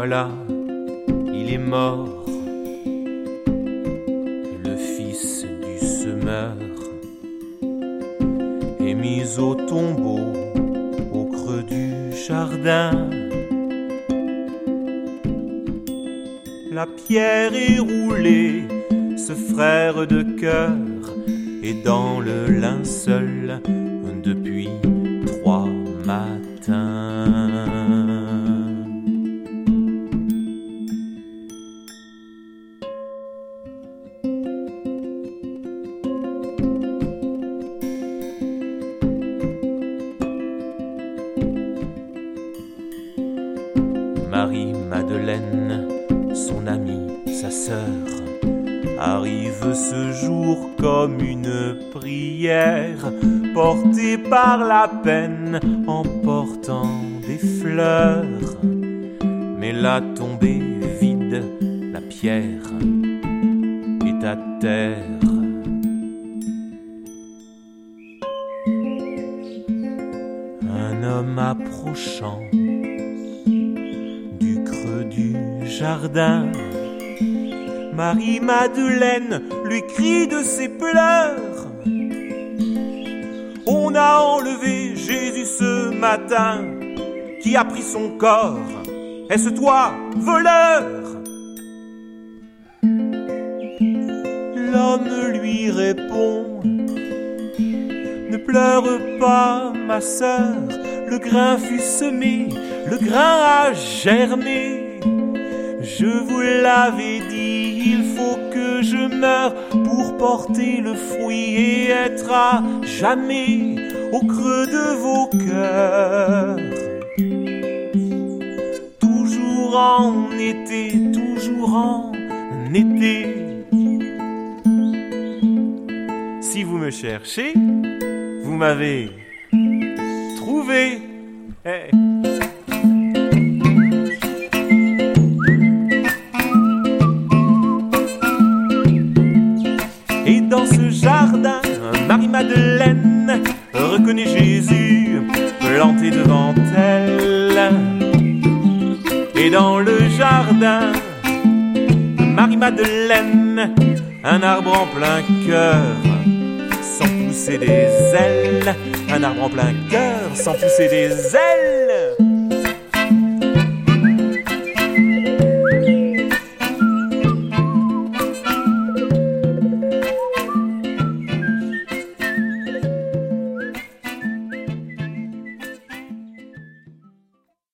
voilà, il est mort, le fils du semeur est mis au tombeau au creux du jardin. La pierre est roulée, ce frère de cœur est dans le linceul depuis 3 matins. Marie-Madeleine, son amie, sa sœur, arrive ce jour comme une prière, portée par la peine en portant des fleurs. Mais la tombée vide, la pierre est à terre. Un homme approchant du creux du jardin, Marie-Madeleine lui crie de ses pleurs: on a enlevé Jésus ce matin, qui a pris son corps? Est-ce toi, voleur? L'homme lui répond: ne pleure pas, ma sœur, le grain fut semé, le grain a germé. Je vous l'avais dit, il faut que je meure pour porter le fruit et être à jamais au creux de vos cœurs. Toujours en été, toujours en été. Si vous me cherchez, vous m'avez trouvé. Hey. Et dans ce jardin, Marie-Madeleine reconnaît Jésus planté devant elle. Et dans le jardin, Marie-Madeleine, un arbre en plein cœur, sans pousser des ailes. Un arbre en plein cœur, sans pousser des ailes.